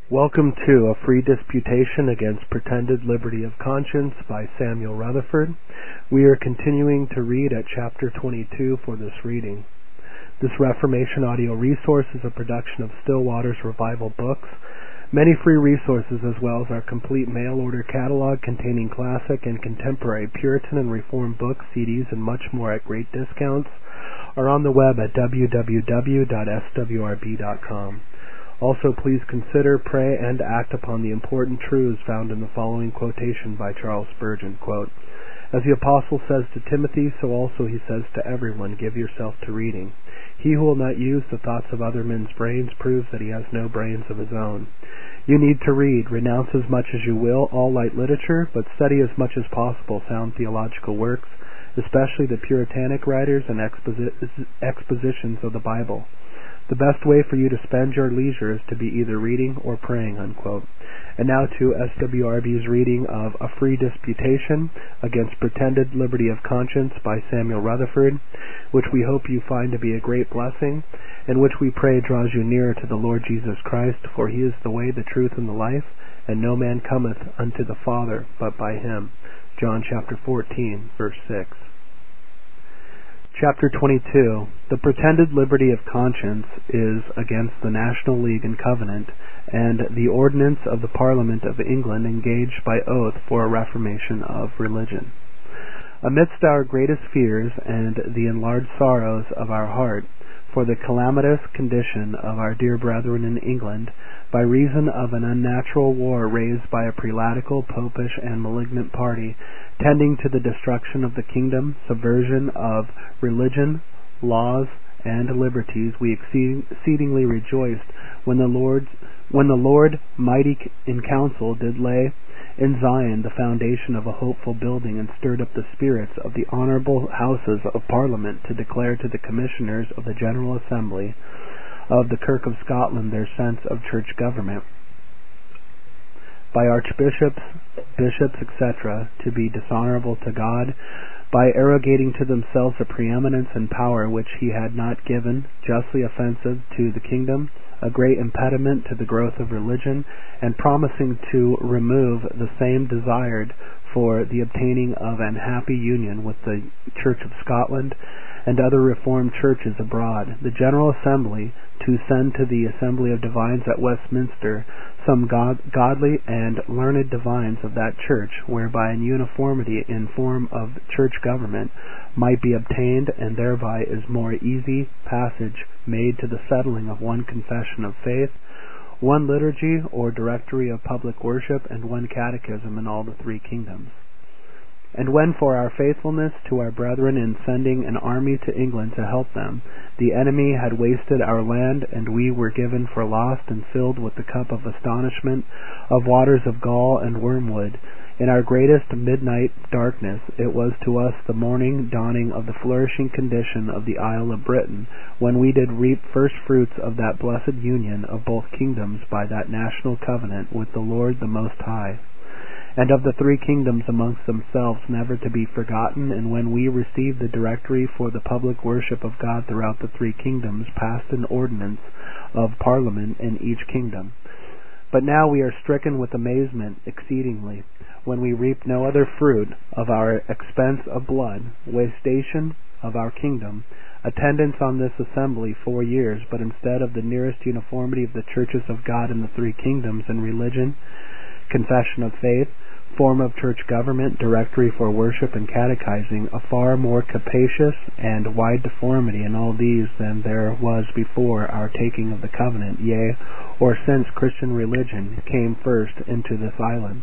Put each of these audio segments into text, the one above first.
Welcome to A Free Disputation Against Pretended Liberty of Conscience by Samuel Rutherford. We are continuing to read at chapter 22 for this reading. This Reformation audio resource is a production of Still Waters Revival Books. Many free resources, as well as our complete mail-order catalog containing classic and contemporary Puritan and Reformed books, CDs, and much more at great discounts, are on the web at www.swrb.com. Also, please consider, pray, and act upon the important truths found in the following quotation by Charles Spurgeon, quote, "As the Apostle says to Timothy, so also he says to everyone, give yourself to reading. He who will not use the thoughts of other men's brains proves that he has no brains of his own. You need to read. Renounce as much as you will all light literature, but study as much as possible sound theological works, especially the Puritanic writers and expositions of the Bible. The best way for you to spend your leisure is to be either reading or praying," unquote. And now to SWRB's reading of A Free Disputation Against Pretended Liberty of Conscience by Samuel Rutherford, which we hope you find to be a great blessing, and which we pray draws you nearer to the Lord Jesus Christ, for he is the way, the truth, and the life, and no man cometh unto the Father but by him. John chapter 14, verse 6. Chapter 22. The pretended liberty of conscience is against the National League and Covenant, and the ordinance of the Parliament of England engaged by oath for a reformation of religion. Amidst our greatest fears and the enlarged sorrows of our heart for the calamitous condition of our dear brethren in England, by reason of an unnatural war raised by a prelatical, popish, and malignant party, tending to the destruction of the kingdom, subversion of religion, laws, and liberties, we exceedingly rejoiced when the Lord mighty in council did lay in Zion the foundation of a hopeful building, and stirred up the spirits of the honorable houses of Parliament to declare to the commissioners of the General Assembly of the Kirk of Scotland their sense of church government, by archbishops, bishops, etc., to be dishonorable to God, by arrogating to themselves a preeminence and power which he had not given, justly offensive to the kingdom, a great impediment to the growth of religion, and promising to remove the same desired for the obtaining of an happy union with the Church of Scotland and other Reformed churches abroad, the General Assembly to send to the Assembly of Divines at Westminster some godly and learned divines of that church, whereby an uniformity in form of church government might be obtained, and thereby is more easy passage made to the settling of one confession of faith, one liturgy or directory of public worship, and one catechism in all the three kingdoms. And when for our faithfulness to our brethren in sending an army to England to help them, the enemy had wasted our land, and we were given for lost and filled with the cup of astonishment of waters of gall and wormwood, in our greatest midnight darkness, it was to us the morning dawning of the flourishing condition of the Isle of Britain, when we did reap first fruits of that blessed union of both kingdoms by that national covenant with the Lord the Most High, and of the three kingdoms amongst themselves, never to be forgotten, and when we received the directory for the public worship of God throughout the three kingdoms, passed an ordinance of Parliament in each kingdom. But now we are stricken with amazement exceedingly, when we reap no other fruit of our expense of blood, wastation of our kingdom, attendance on this assembly 4 years, but instead of the nearest uniformity of the churches of God in the three kingdoms in religion, confession of faith, form of church government, directory for worship, and catechizing, a far more capacious and wide deformity in all these than there was before our taking of the covenant, yea, or since Christian religion came first into this island.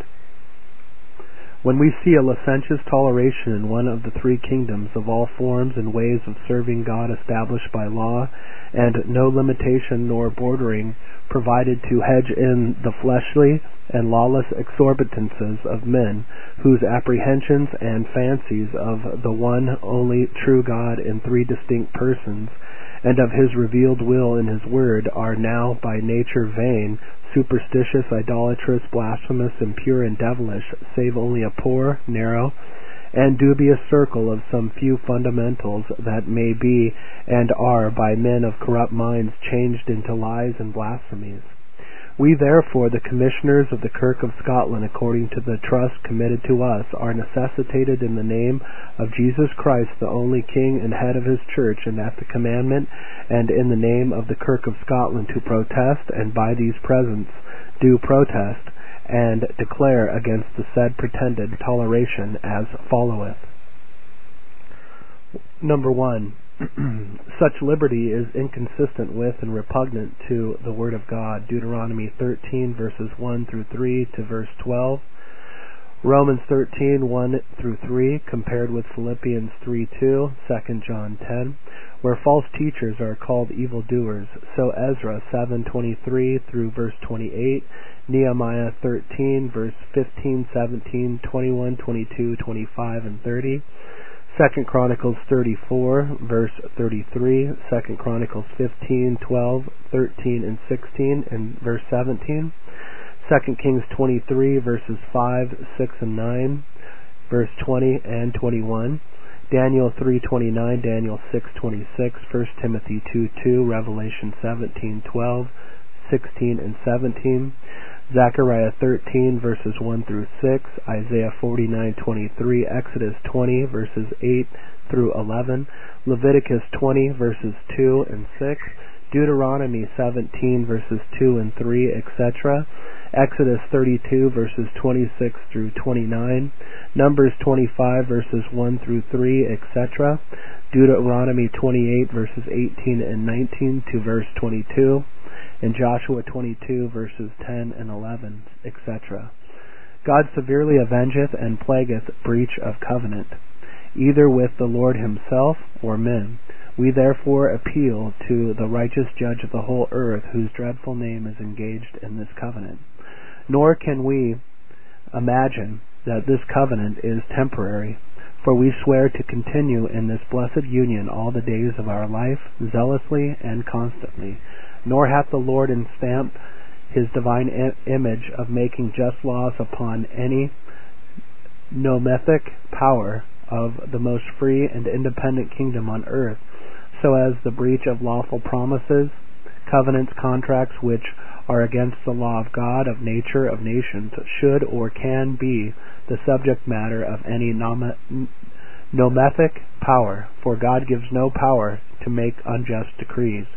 When we see a licentious toleration in one of the three kingdoms of all forms and ways of serving God established by law, and no limitation nor bordering provided to hedge in the fleshly and lawless exorbitances of men, whose apprehensions and fancies of the one only true God in three distinct persons, and of his revealed will in his word, are now by nature vain, superstitious, idolatrous, blasphemous, impure, and devilish, save only a poor, narrow, and dubious circle of some few fundamentals that may be and are by men of corrupt minds changed into lies and blasphemies. We therefore, the commissioners of the Kirk of Scotland, according to the trust committed to us, are necessitated in the name of Jesus Christ, the only King and head of his church, and at the commandment and in the name of the Kirk of Scotland, to protest, and by these presents do protest, and declare against the said pretended toleration as followeth. Number 1. Such liberty is inconsistent with and repugnant to the Word of God. Deuteronomy 13 verses 1 through 3 to verse 12. Romans 13, 1 through 3, compared with Philippians 3, 2, 2 John 10, where false teachers are called evildoers. So Ezra 7:23 through verse 28, Nehemiah 13, verse 15, 17, 21, 22, 25, and 30, 2 Chronicles 34, verse 33, 2 Chronicles 15, 12, 13, and 16, and verse 17, 2 Kings 23, verses 5, 6, and 9, verse 20 and 21, Daniel 3:29, Daniel 6:26, 1 Timothy 2:2, Revelation 17:12, 16, and 17, Zechariah 13 verses 1 through 6, Isaiah 49:23, Exodus 20 verses 8 through 11, Leviticus 20 verses 2 and 6, Deuteronomy 17 verses 2 and 3, etc., Exodus 32 verses 26 through 29, Numbers 25 verses 1 through 3, etc., Deuteronomy 28 verses 18 and 19 to verse 22, and Joshua 22 verses 10 and 11, etc. God severely avengeth and plagueth breach of covenant, either with the Lord himself or men. We therefore appeal to the righteous judge of the whole earth, whose dreadful name is engaged in this covenant. Nor can we imagine that this covenant is temporary, for we swear to continue in this blessed union all the days of our life, zealously and constantly. Nor hath the Lord enstamped his divine image of making just laws upon any nomothic power of the most free and independent kingdom on earth, so as the breach of lawful promises, covenants, contracts which are against the law of God, of nature, of nations, should or can be the subject matter of any nomothic power, for God gives no power to make unjust decrees.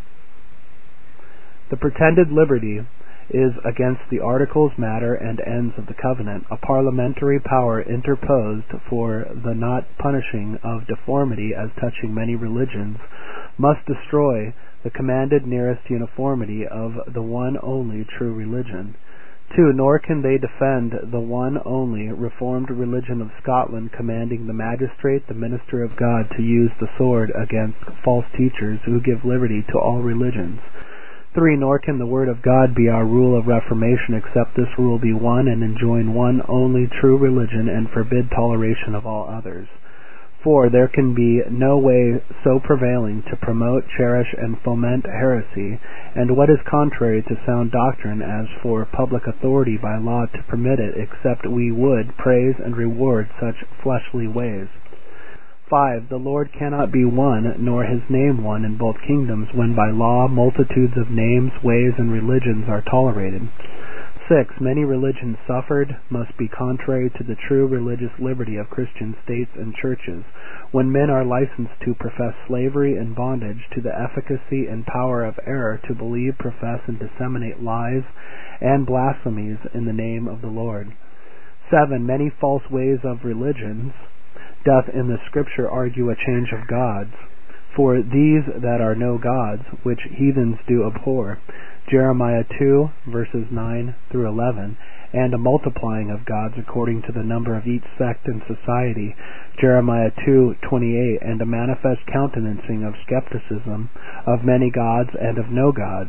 The pretended liberty is against the articles, matter, and ends of the covenant, a parliamentary power interposed for the not punishing of deformity as touching many religions, must destroy the commanded nearest uniformity of the one only true religion. 2. Nor can they defend the one only reformed religion of Scotland, commanding the magistrate, the minister of God, to use the sword against false teachers who give liberty to all religions. 3. Nor can the Word of God be our rule of reformation, except this rule be one and enjoin one only true religion and forbid toleration of all others. 4. There can be no way so prevailing to promote, cherish, and foment heresy, and what is contrary to sound doctrine, as for public authority by law to permit it, except we would praise and reward such fleshly ways. 5. The Lord cannot be one, nor his name one, in both kingdoms, when by law multitudes of names, ways, and religions are tolerated. 6. Many religions suffered must be contrary to the true religious liberty of Christian states and churches, when men are licensed to profess slavery and bondage to the efficacy and power of error, to believe, profess, and disseminate lies and blasphemies in the name of the Lord. 7. Many false ways of religions doth in the Scripture argue a change of gods, for these that are no gods, which heathens do abhor, Jeremiah 2, verses 9 through 11, and a multiplying of gods according to the number of each sect and society, Jeremiah 2:28, and a manifest countenancing of skepticism of many gods and of no gods.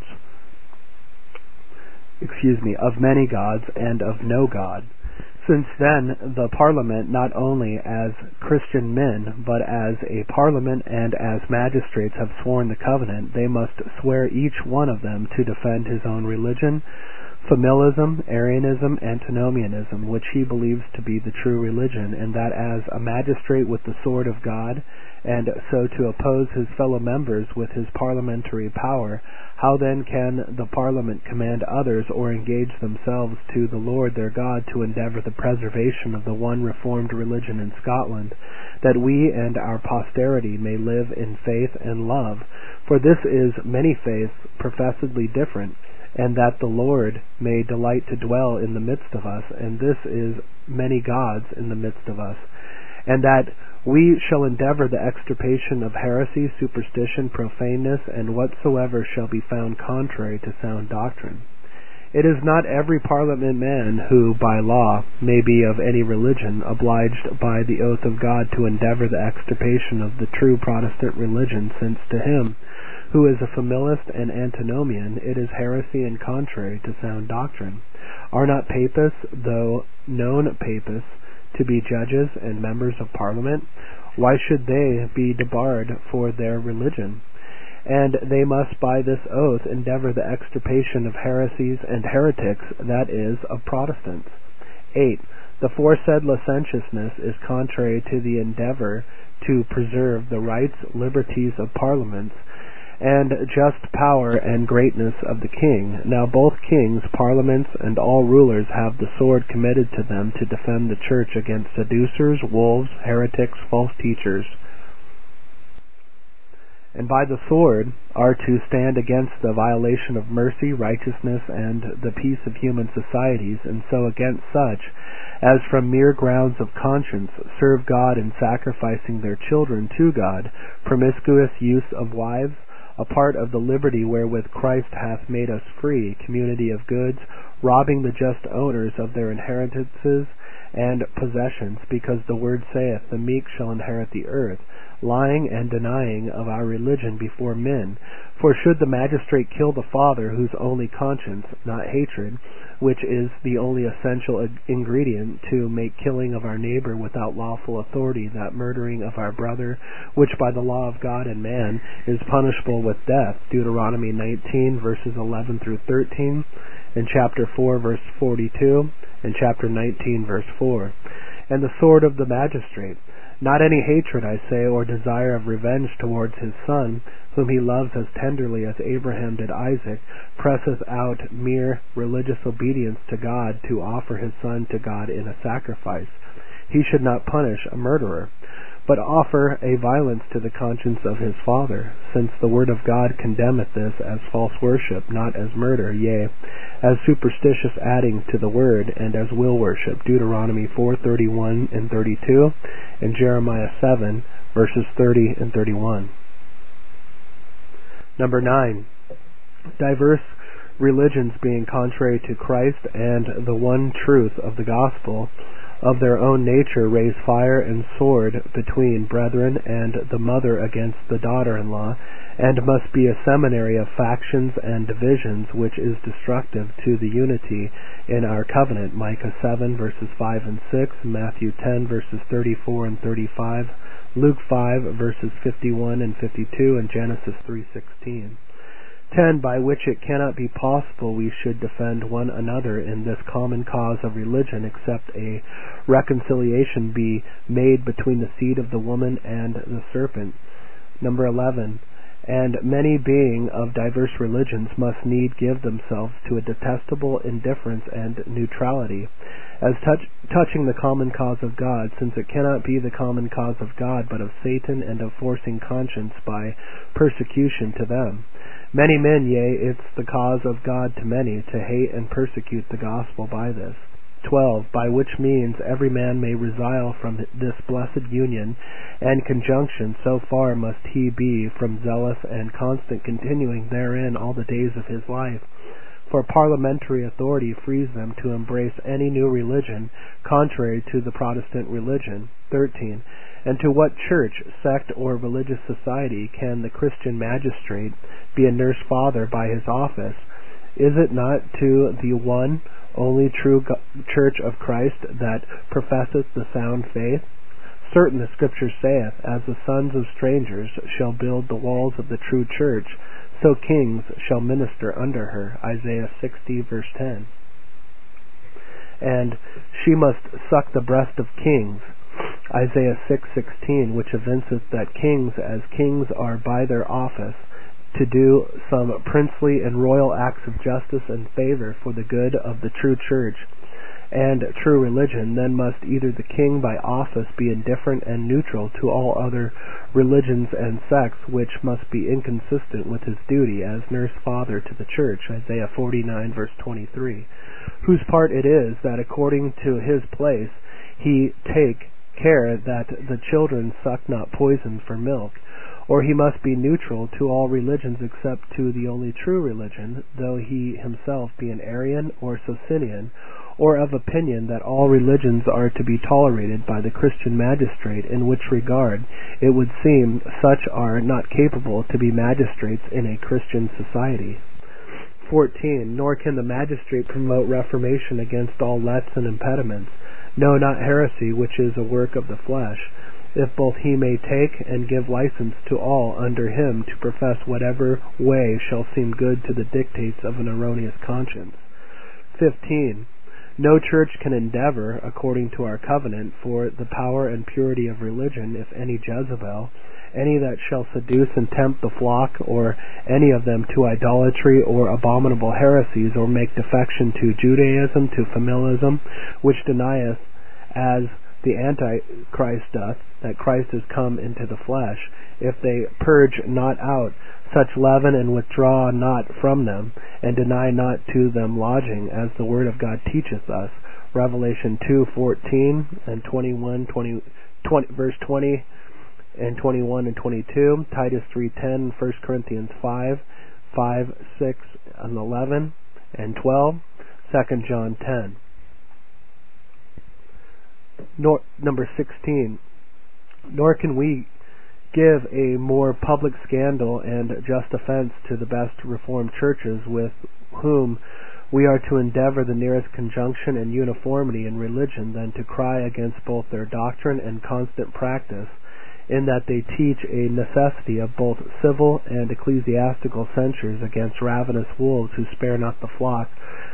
Of many gods and of no God. Since then, the Parliament, not only as Christian men, but as a Parliament and as magistrates, have sworn the covenant, they must swear each one of them to defend his own religion, Familism, Arianism, Antinomianism, which he believes to be the true religion, and that as a magistrate with the sword of God, and so to oppose his fellow members with his parliamentary power, how then can the Parliament command others or engage themselves to the Lord their God to endeavour the preservation of the one reformed religion in Scotland, that we and our posterity may live in faith and love? For this is many faiths professedly different, and that the Lord may delight to dwell in the midst of us, and this is many gods in the midst of us, and that we shall endeavour the extirpation of heresy, superstition, profaneness, and whatsoever shall be found contrary to sound doctrine. It is not every Parliament man who, by law, may be of any religion, obliged by the oath of God to endeavour the extirpation of the true Protestant religion, since to him who is a familist and antinomian, it is heresy and contrary to sound doctrine. Are not papists, though known papists, to be judges and members of Parliament? Why should they be debarred for their religion? And they must by this oath endeavour the extirpation of heresies and heretics, that is, of Protestants. 8. The foresaid licentiousness is contrary to the endeavour to preserve the rights, liberties of Parliaments, and just power and greatness of the king. Now both kings, parliaments, and all rulers have the sword committed to them to defend the church against seducers, wolves, heretics, false teachers, and by the sword are to stand against the violation of mercy, righteousness, and the peace of human societies, and so against such as from mere grounds of conscience serve God in sacrificing their children to God, promiscuous use of wives, a part of the liberty wherewith Christ hath made us free, community of goods, robbing the just owners of their inheritances and possessions, because the word saith, the meek shall inherit the earth, lying and denying of our religion before men. For should the magistrate kill the father, whose only conscience, not hatred, which is the only essential ingredient to make killing of our neighbor without lawful authority, that murdering of our brother, which by the law of God and man is punishable with death, Deuteronomy 19 verses 11 through 13, and chapter 4 verse 42, and chapter 19 verse 4. And the sword of the magistrate, not any hatred, I say, or desire of revenge towards his son, whom he loves as tenderly as Abraham did Isaac, presseth out mere religious obedience to God to offer his son to God in a sacrifice. He should not punish a murderer, but offer a violence to the conscience of his father, since the word of God condemneth this as false worship, not as murder, yea, as superstitious adding to the word, and as will worship, Deuteronomy 4:31 and 32, and Jeremiah 7 verses 30 and 31. Number 9. Diverse religions being contrary to Christ and the one truth of the gospel, of their own nature raise fire and sword between brethren, and the mother against the daughter-in-law, and must be a seminary of factions and divisions, which is destructive to the unity in our covenant, Micah 7 verses 5 and 6, Matthew 10 verses 34 and 35, Luke 5 verses 51 and 52, and Genesis 3:16. 10. By which it cannot be possible we should defend one another in this common cause of religion, except a reconciliation be made between the seed of the woman and the serpent. Number 11. And many being of diverse religions must need give themselves to a detestable indifference and neutrality, as touching the common cause of God, since it cannot be the common cause of God, but of Satan, and of forcing conscience by persecution to them. Many men, yea, it's the cause of God to many, to hate and persecute the gospel by this. 12. By which means every man may resile from this blessed union and conjunction, so far must he be from zealous and constant continuing therein all the days of his life. For parliamentary authority frees them to embrace any new religion contrary to the Protestant religion. 13. And to what church, sect, or religious society can the Christian magistrate be a nurse father by his office? Is it not to the one only true church of Christ that professeth the sound faith? Certain the Scripture saith, as the sons of strangers shall build the walls of the true church, so kings shall minister under her, Isaiah 60 verse 10. And she must suck the breast of kings, Isaiah 6:16, which evinceth that kings, as kings, are by their office to do some princely and royal acts of justice and favor for the good of the true church and true religion. Then must either the king by office be indifferent and neutral to all other religions and sects, which must be inconsistent with his duty as nurse father to the church, Isaiah 49 verse 23, whose part it is that according to his place he take care that the children suck not poison for milk. Or he must be neutral to all religions except to the only true religion, though he himself be an Arian or Socinian, or of opinion that all religions are to be tolerated by the Christian magistrate, in which regard it would seem such are not capable to be magistrates in a Christian society. 14. Nor can the magistrate promote reformation against all lets and impediments, no, not heresy, which is a work of the flesh, if both he may take and give license to all under him to profess whatever way shall seem good to the dictates of an erroneous conscience. 15. No church can endeavor, according to our covenant, for the power and purity of religion, if any Jezebel, any that shall seduce and tempt the flock, or any of them to idolatry or abominable heresies, or make defection to Judaism, to familism, which denieth, as the Antichrist doth, that Christ is come into the flesh, if they purge not out such leaven and withdraw not from them, and deny not to them lodging, as the word of God teacheth us, Revelation 2:14 and 21, verse 20 and 21 and 22, Titus 3:10, 1 Corinthians 5, 6 and 11 and 12, 2 John 10. Number 16. Nor can we give a more public scandal and just offense to the best Reformed churches, with whom we are to endeavor the nearest conjunction and uniformity in religion, than to cry against both their doctrine and constant practice, in that they teach a necessity of both civil and ecclesiastical censures against ravenous wolves, who spare not the flock,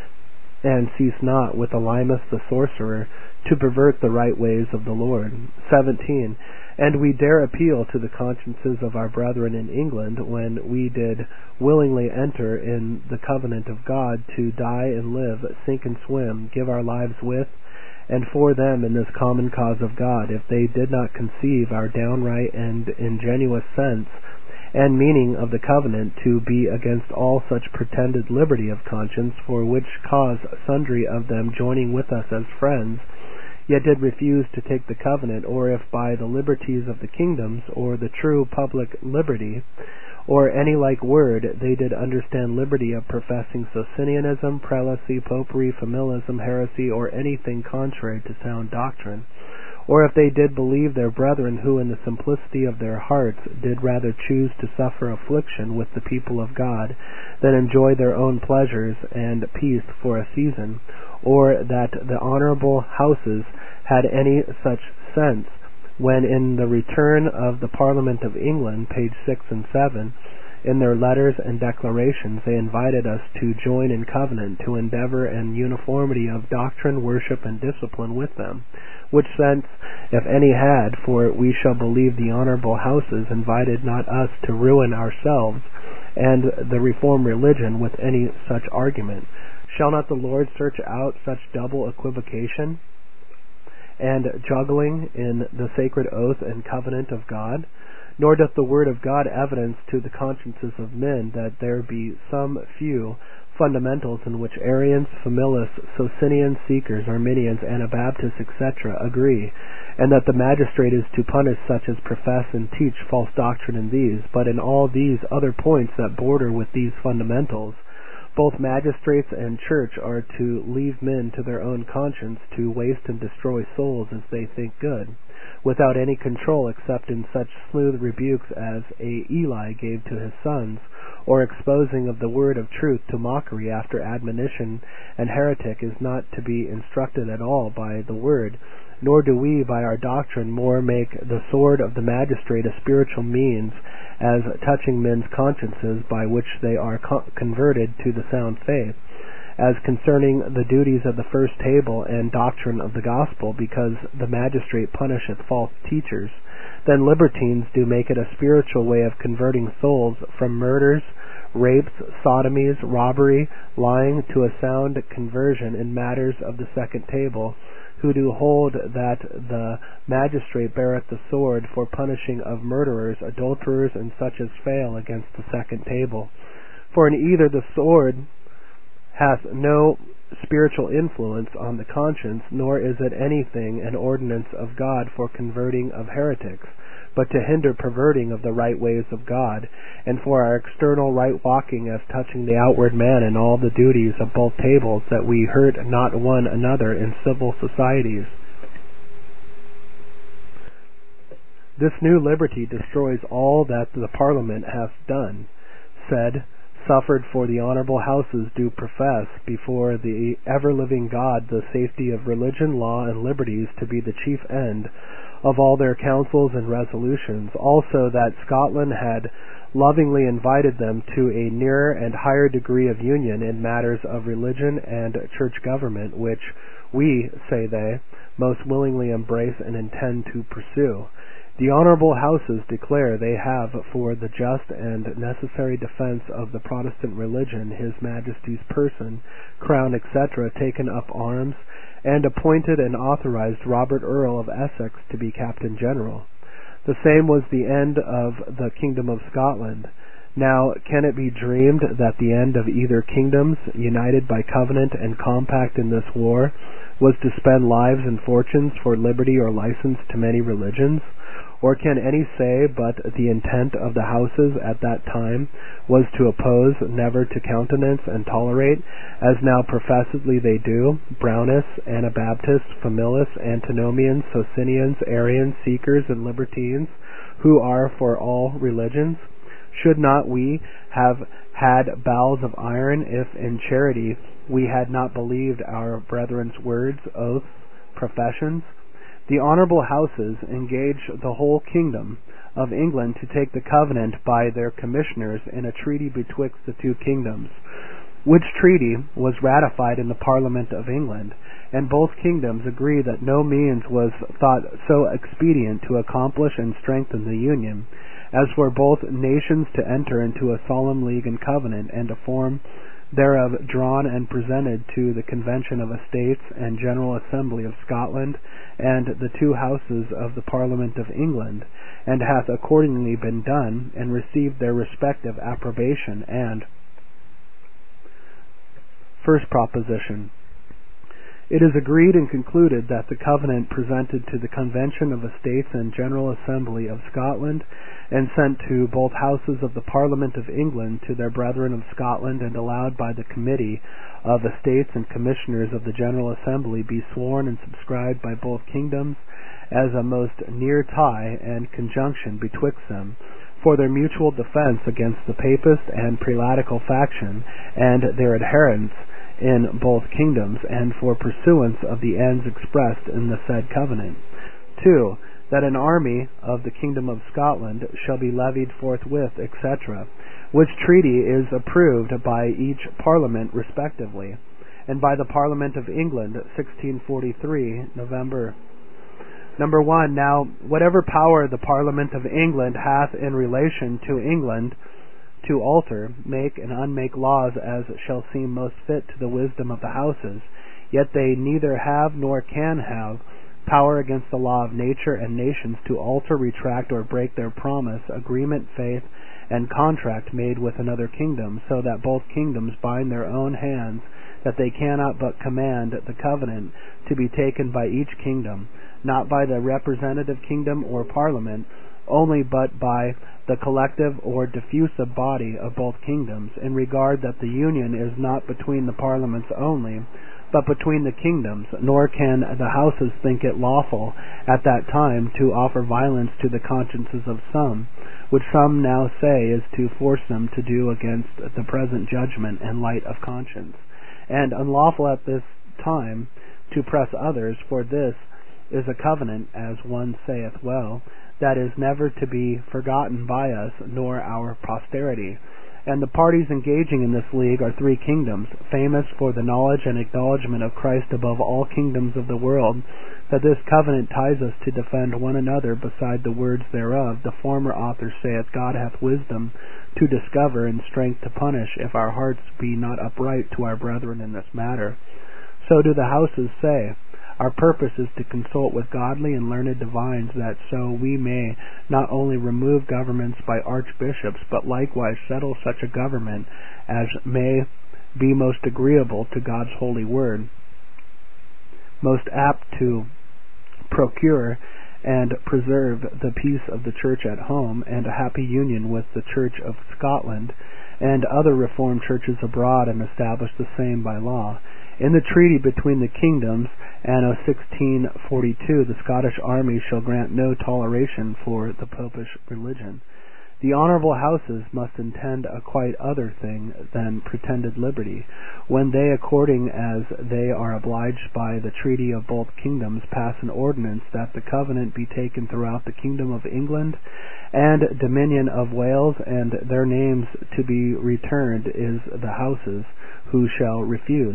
and cease not with Elymas the sorcerer to pervert the right ways of the Lord. 17. And we dare appeal to the consciences of our brethren in England, when we did willingly enter in the covenant of God, to die and live, sink and swim, give our lives with and for them in this common cause of God, if they did not conceive our downright and ingenuous sense and meaning of the covenant to be against all such pretended liberty of conscience, for which cause sundry of them, joining with us as friends, yet did refuse to take the covenant, or if by the liberties of the kingdoms, or the true public liberty, or any like word, they did understand liberty of professing Socinianism, prelacy, popery, familism, heresy, or anything contrary to sound doctrine, or if they did believe their brethren, who in the simplicity of their hearts did rather choose to suffer affliction with the people of God, than enjoy their own pleasures and peace for a season, or that the honorable houses had any such sense, when in the return of the Parliament of England, page 6 and 7, in their letters and declarations, they invited us to join in covenant, to endeavor in uniformity of doctrine, worship, and discipline with them. Which sense, if any had, for we shall believe the honorable houses invited not us to ruin ourselves and the reformed religion with any such argument. Shall not the Lord search out such double equivocation and juggling in the sacred oath and covenant of God? Nor doth the word of God evidence to the consciences of men that there be some few fundamentals in which Arians, Familists, Socinian seekers, Arminians, Anabaptists, etc. agree, and that the magistrate is to punish such as profess and teach false doctrine in these, but in all these other points that border with these fundamentals, both magistrates and church are to leave men to their own conscience, to waste and destroy souls as they think good. without any control except in such smooth rebukes as Eli gave to his sons, or exposing of the word of truth to mockery after admonition. An heretic is not to be instructed at all by the word, nor do we by our doctrine more make the sword of the magistrate a spiritual means as touching men's consciences, by which they are converted to the sound faith, as concerning the duties of the first table and doctrine of the gospel, because the magistrate punisheth false teachers. Then libertines do make it a spiritual way of converting souls from murders, rapes, sodomies, robbery, lying, to a sound conversion in matters of the second table, who do hold that the magistrate beareth the sword for punishing of murderers, adulterers, and such as fail against the second table. For in either the sword hath no spiritual influence on the conscience, nor is it anything an ordinance of God for converting of heretics, but to hinder perverting of the right ways of God, and for our external right walking as touching the outward man in all the duties of both tables, that we hurt not one another in civil societies. This new liberty destroys all that the Parliament hath done, said, suffered for the honorable houses do profess before the ever-living God the safety of religion, law, and liberties to be the chief end of all their councils and resolutions. Also that Scotland had lovingly invited them to a nearer and higher degree of union in matters of religion and church government, which we, say they, most willingly embrace and intend to pursue. The honorable houses declare they have, for the just and necessary defense of the Protestant religion, His Majesty's person, crown, etc., taken up arms, and appointed and authorized Robert Earl of Essex to be Captain General. The same was the end of the Kingdom of Scotland. Now can it be dreamed that the end of either kingdoms, united by covenant and compact in this war, was to spend lives and fortunes for liberty or license to many religions? Or can any say but the intent of the houses at that time was to oppose, never to countenance and tolerate, as now professedly they do, Brownists, Anabaptists, Familists, Antinomians, Socinians, Arians, Seekers, and Libertines, who are for all religions? Should not we have had bowels of iron if in charity we had not believed our brethren's words, oaths, professions? The honorable houses engage the whole kingdom of England to take the covenant by their commissioners in a treaty betwixt the two kingdoms, which treaty was ratified in the Parliament of England, and both kingdoms agree that no means was thought so expedient to accomplish and strengthen the union, as for both nations to enter into a solemn league and covenant, and a form thereof drawn and presented to the Convention of Estates and General Assembly of Scotland and the two houses of the Parliament of England, and hath accordingly been done, and received their respective approbation. And first proposition: it is agreed and concluded that the covenant presented to the Convention of Estates and General Assembly of Scotland, and sent to both houses of the Parliament of England to their brethren of Scotland, and allowed by the Committee of Estates and Commissioners of the General Assembly, be sworn and subscribed by both kingdoms as a most near tie and conjunction betwixt them, for their mutual defence against the Papist and Prelatical faction and their adherents in both kingdoms, and for pursuance of the ends expressed in the said covenant. 2. That an army of the Kingdom of Scotland shall be levied forthwith, etc., which treaty is approved by each Parliament respectively, and by the Parliament of England, 1643, November. Number 1. Now, whatever power the Parliament of England hath in relation to England to alter, make, and unmake laws as shall seem most fit to the wisdom of the houses, yet they neither have nor can have power against the law of nature and nations to alter, retract, or break their promise, agreement, faith, and contract made with another kingdom, so that both kingdoms bind their own hands, that they cannot but command the covenant to be taken by each kingdom, not by the representative kingdom or Parliament only, but by the collective or diffusive body of both kingdoms, in regard that the union is not between the Parliaments only, but between the kingdoms, nor can the houses think it lawful at that time to offer violence to the consciences of some, which some now say is to force them to do against the present judgment and light of conscience, and unlawful at this time to press others, for this is a covenant, as one saith well, that is never to be forgotten by us nor our posterity. And the parties engaging in this league are three kingdoms, famous for the knowledge and acknowledgement of Christ above all kingdoms of the world, that this covenant ties us to defend one another beside the words thereof. The former author saith, God hath wisdom to discover and strength to punish, if our hearts be not upright to our brethren in this matter. So do the houses say, our purpose is to consult with godly and learned divines, that so we may not only remove governments by archbishops, but likewise settle such a government as may be most agreeable to God's holy word, most apt to procure and preserve the peace of the church at home, and a happy union with the Church of Scotland and other reformed churches abroad, and establish the same by law. In the treaty between the kingdoms, anno 1642, the Scottish army shall grant no toleration for the popish religion. The honourable houses must intend a quite other thing than pretended liberty, when they, according as they are obliged by the treaty of both kingdoms, pass an ordinance that the covenant be taken throughout the kingdom of England and dominion of Wales, and their names to be returned is the houses who shall refuse.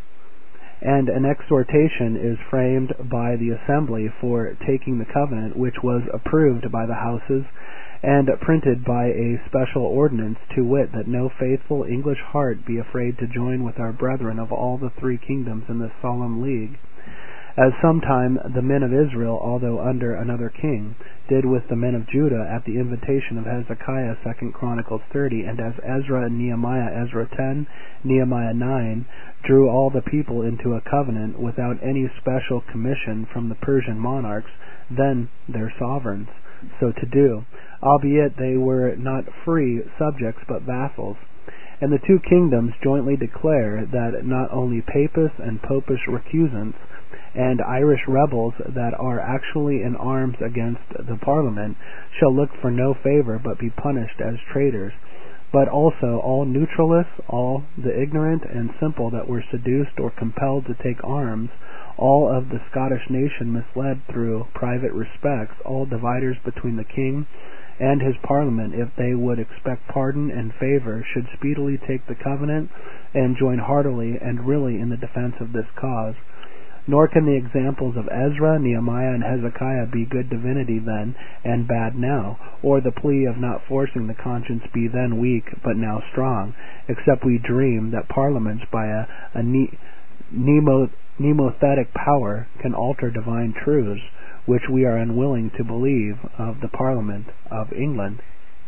And an exhortation is framed by the assembly for taking the covenant, which was approved by the houses and printed by a special ordinance, to wit, that no faithful English heart be afraid to join with our brethren of all the three kingdoms in this solemn league, as sometime the men of Israel, although under another king, did with the men of Judah at the invitation of Hezekiah, 2 Chronicles 30, and as Ezra and Nehemiah, Ezra 10, Nehemiah 9, drew all the people into a covenant without any special commission from the Persian monarchs, then their sovereigns, so to do, albeit they were not free subjects but vassals. And the two kingdoms jointly declare that not only papists and popish recusants and Irish rebels that are actually in arms against the Parliament shall look for no favour but be punished as traitors, but also all neutralists, all the ignorant and simple that were seduced or compelled to take arms, all of the Scottish nation misled through private respects, all dividers between the king and his Parliament, if they would expect pardon and favour, should speedily take the covenant and join heartily and really in the defence of this cause. Nor can the examples of Ezra, Nehemiah, and Hezekiah be good divinity then, and bad now, or the plea of not forcing the conscience be then weak, but now strong, except we dream that parliaments by a mnemothetic power can alter divine truths, which we are unwilling to believe of the Parliament of England.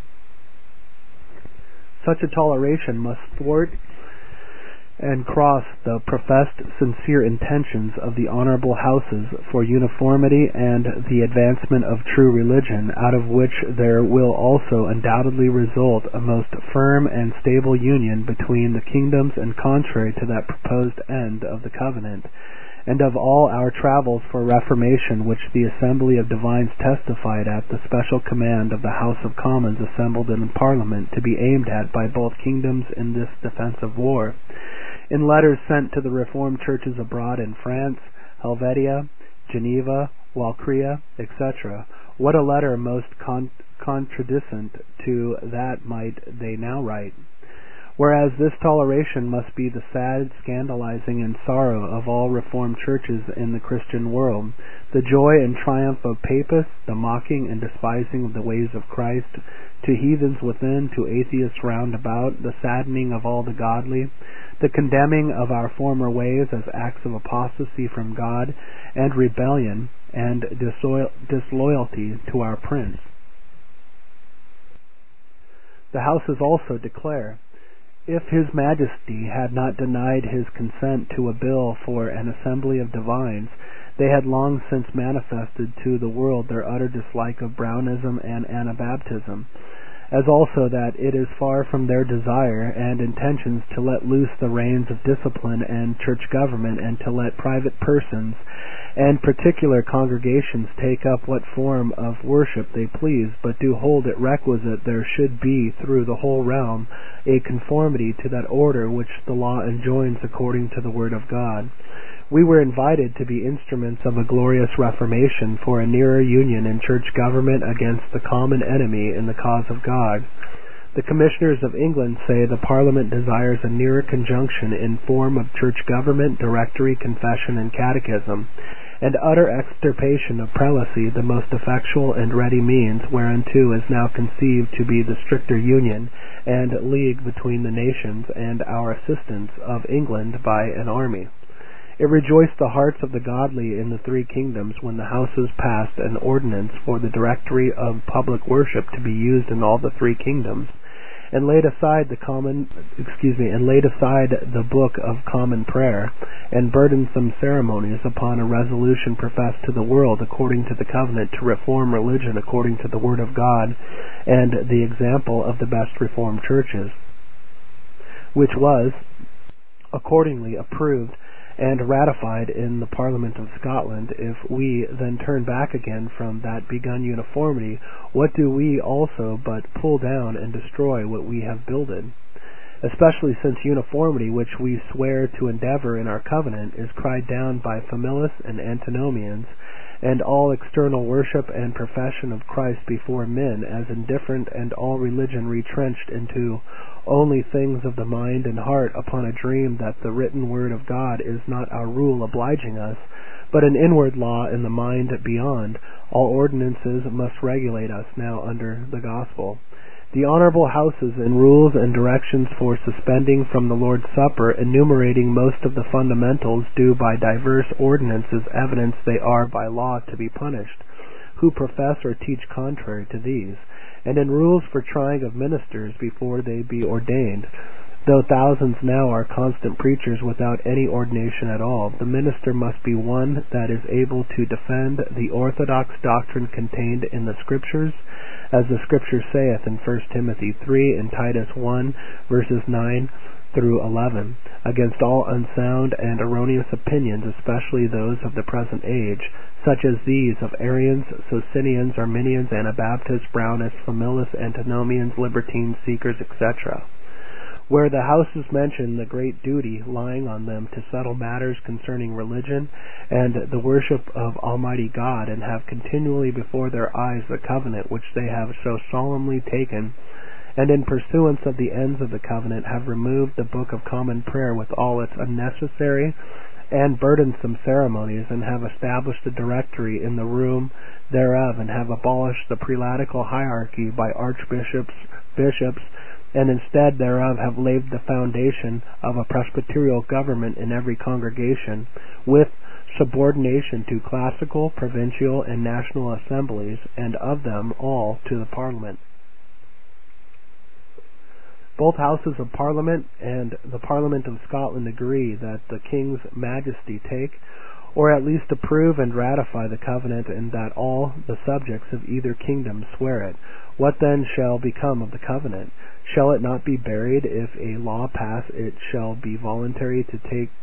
Such a toleration must thwart and cross the professed sincere intentions of the honourable houses for uniformity and the advancement of true religion, out of which there will also undoubtedly result a most firm and stable union between the kingdoms, and contrary to that proposed end of the covenant, and of all our travels for reformation, which the assembly of divines testified at the special command of the House of Commons assembled in Parliament, to be aimed at by both kingdoms in this defensive war. In letters sent to the Reformed churches abroad in France, Helvetia, Geneva, Walchria, etc., what a letter most contradicent to that might they now write. Whereas this toleration must be the sad, scandalizing, and sorrow of all Reformed churches in the Christian world, the joy and triumph of papists, the mocking and despising of the ways of Christ, to heathens within, to atheists round about, the saddening of all the godly, the condemning of our former ways as acts of apostasy from God, and rebellion and disloyalty to our prince. The houses also declare, if His Majesty had not denied his consent to a bill for an assembly of divines, they had long since manifested to the world their utter dislike of Brownism and Anabaptism, as also that it is far from their desire and intentions to let loose the reins of discipline and church government, and to let private persons and particular congregations take up what form of worship they please, but do hold it requisite there should be through the whole realm a conformity to that order which the law enjoins according to the word of God. We were invited to be instruments of a glorious reformation for a nearer union in church government against the common enemy in the cause of God. The Commissioners of England say the Parliament desires a nearer conjunction in form of church government, directory, confession, and catechism, and utter extirpation of prelacy, the most effectual and ready means whereunto is now conceived to be the stricter union and league between the nations and our assistance of England by an army. It rejoiced the hearts of the godly in the three kingdoms when the Houses passed an ordinance for the directory of public worship to be used in all the three kingdoms, and laid aside the book of common prayer and burdensome ceremonies upon a resolution professed to the world according to the covenant to reform religion according to the word of God and the example of the best reformed churches, which was accordingly approved and ratified in the Parliament of Scotland. If we then turn back again from that begun uniformity, what do we also but pull down and destroy what we have builded? Especially since uniformity, which we swear to endeavor in our covenant, is cried down by familists and antinomians, and all external worship and profession of Christ before men as indifferent, and all religion retrenched into only things of the mind and heart, upon a dream that the written word of God is not our rule obliging us, but an inward law in the mind beyond. All ordinances must regulate us now under the gospel. The honorable Houses in rules and directions for suspending from the Lord's Supper, enumerating most of the fundamentals, do by diverse ordinances evidence they are by law to be punished, who profess or teach contrary to these, and in rules for trying of ministers before they be ordained. Though thousands now are constant preachers without any ordination at all, the minister must be one that is able to defend the orthodox doctrine contained in the Scriptures, as the Scripture saith in 1 Timothy 3 and Titus 1, verses 9 through 11, against all unsound and erroneous opinions, especially those of the present age, such as these of Arians, Socinians, Arminians, Anabaptists, Brownists, Familists, Antinomians, Libertines, Seekers, etc., where the Houses mention the great duty lying on them to settle matters concerning religion and the worship of Almighty God, and have continually before their eyes the covenant which they have so solemnly taken, and in pursuance of the ends of the covenant have removed the book of common prayer with all its unnecessary and burdensome ceremonies, and have established a directory in the room thereof, and have abolished the prelatical hierarchy by archbishops, bishops, and instead thereof have laid the foundation of a presbyterial government in every congregation, with subordination to classical, provincial, and national assemblies, and of them all to the Parliament. Both Houses of Parliament and the Parliament of Scotland agree that the King's Majesty take, or at least approve and ratify the covenant, and that all the subjects of either kingdom swear it. What then shall become of the covenant? Shall it not be buried? If a law pass, it shall be voluntary to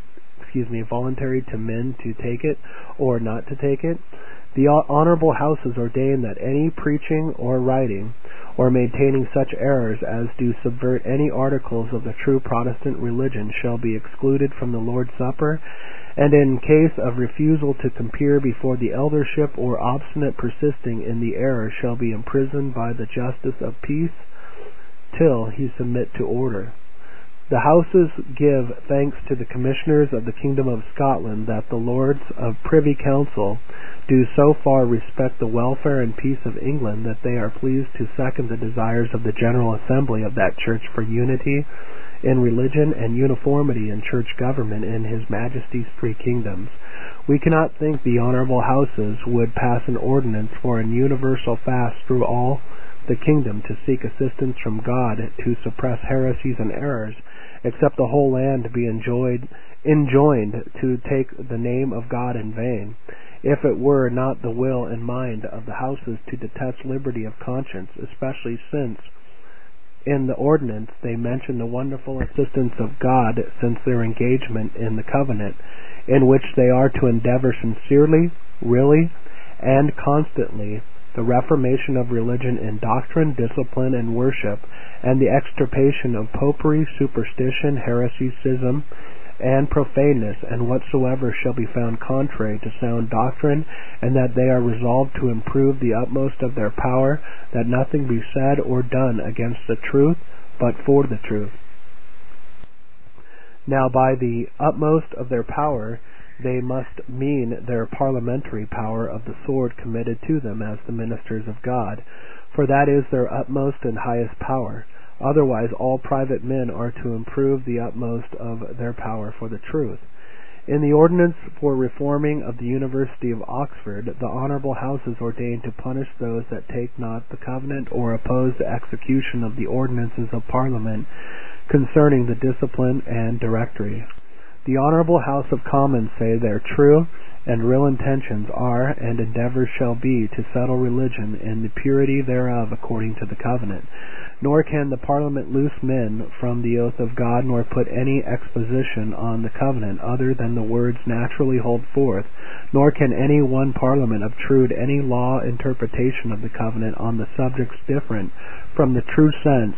men to take it, or not to take it. The honorable Houses ordain that any preaching or writing or maintaining such errors as do subvert any articles of the true Protestant religion shall be excluded from the Lord's Supper, and in case of refusal to compere before the eldership or obstinate persisting in the error shall be imprisoned by the justice of peace till he submit to order. The Houses give thanks to the Commissioners of the Kingdom of Scotland that the Lords of Privy Council do so far respect the welfare and peace of England that they are pleased to second the desires of the General Assembly of that Church for unity in religion and uniformity in church government in His Majesty's three kingdoms. We cannot think the honorable Houses would pass an ordinance for an universal fast through all the kingdom to seek assistance from God to suppress heresies and errors, except the whole land be enjoined to take the name of God in vain, if it were not the will and mind of the Houses to detest liberty of conscience, especially since In the ordinance they mention the wonderful assistance of God since their engagement in the covenant, in which they are to endeavor sincerely, really, and constantly the reformation of religion in doctrine, discipline, and worship, and the extirpation of popery, superstition, heresy, schism, and profaneness, and whatsoever shall be found contrary to sound doctrine, and that they are resolved to improve the utmost of their power, that nothing be said or done against the truth, but for the truth. Now by the utmost of their power they must mean their parliamentary power of the sword committed to them as the ministers of God, for that is their utmost and highest power. Otherwise all private men are to improve the utmost of their power for the truth. In the ordinance for reforming of the University of Oxford, the Honourable House is ordained to punish those that take not the covenant or oppose the execution of the ordinances of Parliament concerning the discipline and directory. The Honourable House of Commons say their true and real intentions are and endeavours shall be to settle religion in the purity thereof according to the covenant. Nor can the Parliament loose men from the oath of God, nor put any exposition on the covenant other than the words naturally hold forth, nor can any one Parliament obtrude any law interpretation of the covenant on the subjects different from the true sense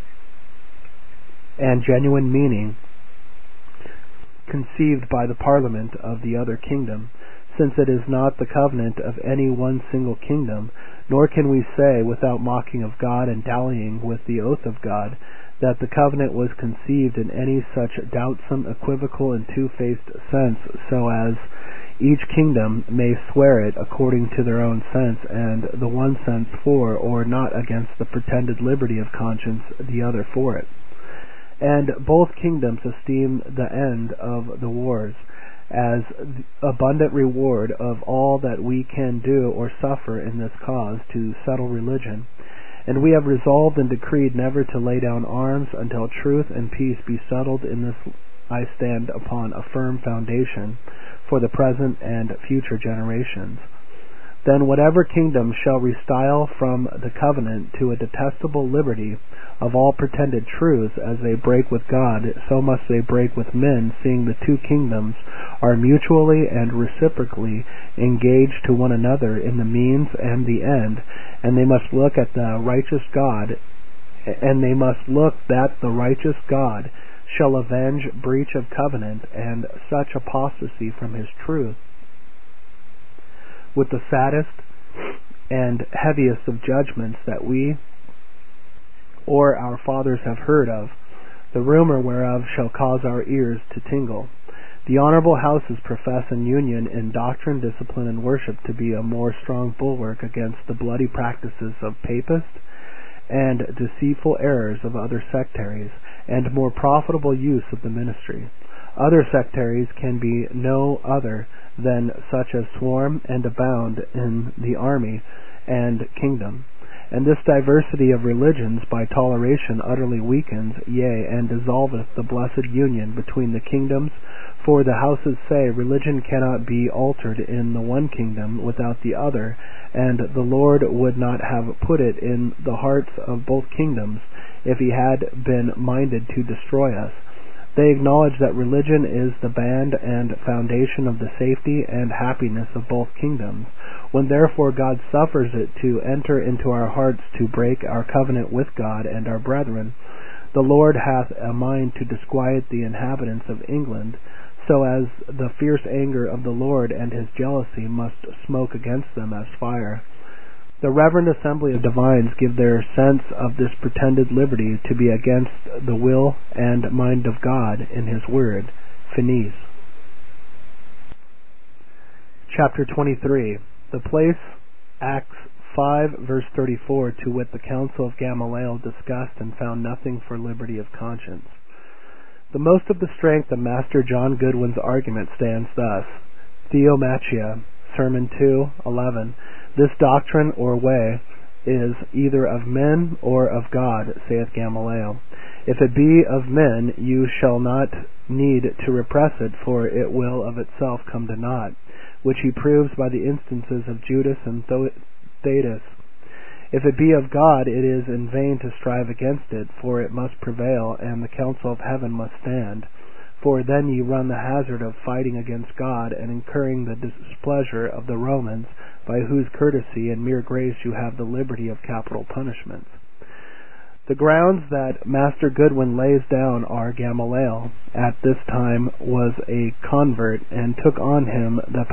and genuine meaning conceived by the Parliament of the other kingdom, since it is not the covenant of any one single kingdom. Nor can we say, without mocking of God and dallying with the oath of God, that the covenant was conceived in any such doubtsome, equivocal, and two-faced sense, so as each kingdom may swear it according to their own sense, and the one sense for or not against the pretended liberty of conscience, the other for it. And both kingdoms esteem the end of the wars as abundant reward of all that we can do or suffer in this cause to settle religion. And we have resolved and decreed never to lay down arms until truth and peace be settled. In this I stand upon a firm foundation for the present and future generations. Then whatever kingdom shall restyle from the covenant to a detestable liberty of all pretended truths, as they break with God, so must they break with men, seeing the two kingdoms are mutually and reciprocally engaged to one another in the means and the end, and they must look at the righteous God, that the righteous God shall avenge breach of covenant and such apostasy from his truth with the saddest and heaviest of judgments that we or our fathers have heard of, the rumor whereof shall cause our ears to tingle. The Honourable Houses profess an union in doctrine, discipline, and worship to be a more strong bulwark against the bloody practices of papists and deceitful errors of other sectaries, and more profitable use of the ministry. Other sectaries can be no other than such as swarm and abound in the army and kingdom. And this diversity of religions by toleration utterly weakens, yea, and dissolveth the blessed union between the kingdoms. For the houses say religion cannot be altered in the one kingdom without the other, and the Lord would not have put it in the hearts of both kingdoms if he had been minded to destroy us. They acknowledge that religion is the band and foundation of the safety and happiness of both kingdoms. When therefore God suffers it to enter into our hearts to break our covenant with God and our brethren, the Lord hath a mind to disquiet the inhabitants of England, so as the fierce anger of the Lord and his jealousy must smoke against them as fire. The Reverend Assembly of Divines give their sense of this pretended liberty to be against the will and mind of God in his word. Finis. Chapter 23. The place, Acts 5, verse 34, to wit, the Council of Gamaliel discussed and found nothing for liberty of conscience. The most of the strength of Master John Goodwin's argument stands thus. Theomachia, Sermon 2, 11. This doctrine or way is either of men or of God, saith Gamaliel. If it be of men, you shall not need to repress it, for it will of itself come to naught, which he proves by the instances of Judas and Theudas. If it be of God, it is in vain to strive against it, for it must prevail, and the counsel of heaven must stand. For then ye run the hazard of fighting against God, and incurring the displeasure of the Romans, by whose courtesy and mere grace you have the liberty of capital punishments. The grounds that Master Goodwin lays down are: Gamaliel at this time was a convert, and took on him the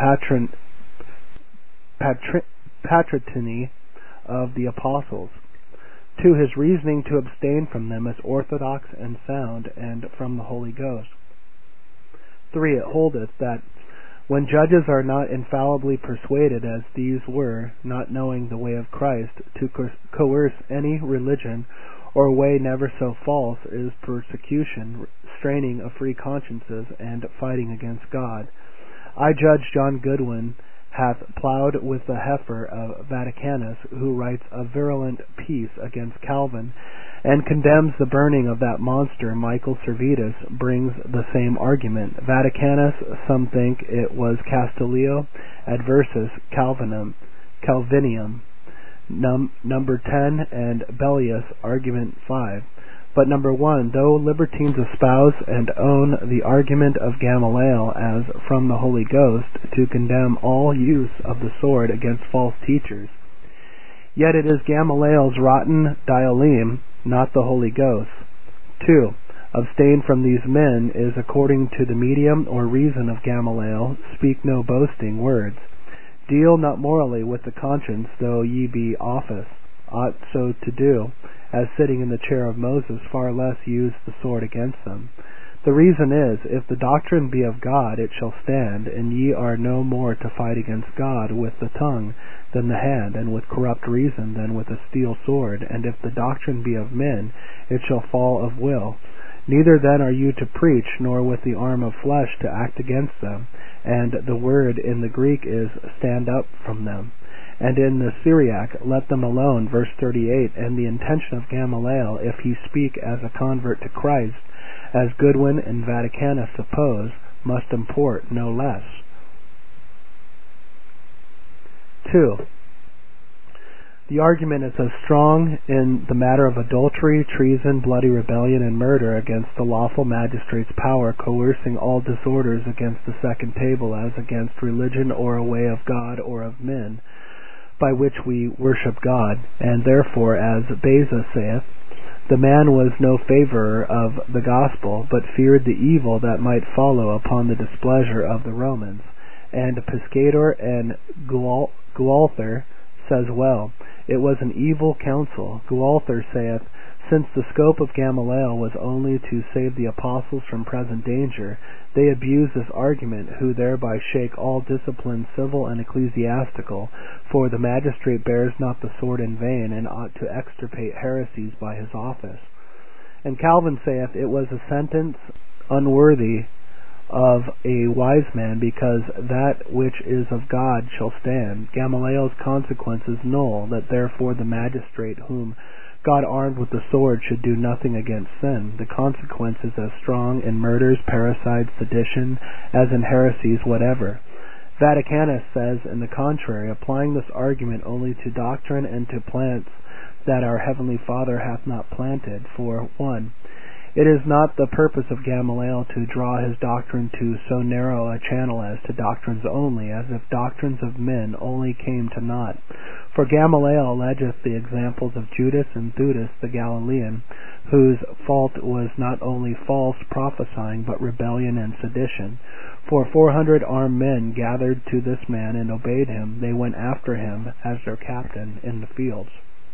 patritiny of the apostles. 2. His reasoning to abstain from them is orthodox and sound, and from the Holy Ghost. 3. It holdeth that when judges are not infallibly persuaded, as these were, not knowing the way of Christ, to coerce any religion or way never so false, is persecution, straining of free consciences, and fighting against God. I judge John Goodwin hath plowed with the heifer of Vaticanus, who writes a virulent piece against Calvin, and condemns the burning of that monster. Michael Servetus brings the same argument. Vaticanus, some think it was Castilio Adversus Calvinium, number 10, and Bellius, argument 5. But number 1, though libertines espouse and own the argument of Gamaliel as from the Holy Ghost, to condemn all use of the sword against false teachers, yet it is Gamaliel's rotten dialeme, not the Holy Ghost. 2. Abstain from these men is according to the medium or reason of Gamaliel. Speak no boasting words. Deal not morally with the conscience, though ye be office, ought so to do, as sitting in the chair of Moses, far less use the sword against them. The reason is, if the doctrine be of God, it shall stand, and ye are no more to fight against God with the tongue than the hand, and with corrupt reason than with a steel sword. And if the doctrine be of men, it shall fall of will. Neither then are you to preach, nor with the arm of flesh to act against them. And the word in the Greek is, stand up from them. And in the Syriac, let them alone, verse 38, and the intention of Gamaliel, if he speak as a convert to Christ, as Goodwin and Vaticanus suppose, must import no less. 2. The argument is as strong in the matter of adultery, treason, bloody rebellion, and murder against the lawful magistrate's power, coercing all disorders against the second table, as against religion or a way of God or of men, by which we worship God. And therefore, as Beza saith, the man was no favourer of the gospel, but feared the evil that might follow upon the displeasure of the Romans. And Piscator and Gualther says well, it was an evil counsel. Gualther saith, since the scope of Gamaliel was only to save the apostles from present danger, they abuse this argument, who thereby shake all discipline, civil and ecclesiastical. For the magistrate bears not the sword in vain, and ought to extirpate heresies by his office. And Calvin saith, it was a sentence unworthy of a wise man, because that which is of God shall stand. Gamaliel's consequence is null, that therefore the magistrate whom God armed with the sword should do nothing against sin. The consequence is as strong in murders, parricides, sedition, as in heresies whatever. Vaticanus says, in the contrary, applying this argument only to doctrine and to plants that our Heavenly Father hath not planted. For 1. It is not the purpose of Gamaliel to draw his doctrine to so narrow a channel as to doctrines only, as if doctrines of men only came to naught. For Gamaliel allegeth the examples of Judas and Theudas the Galilean, whose fault was not only false prophesying, but rebellion and sedition. For 400 armed men gathered to this man and obeyed him. They went after him as their captain in the fields.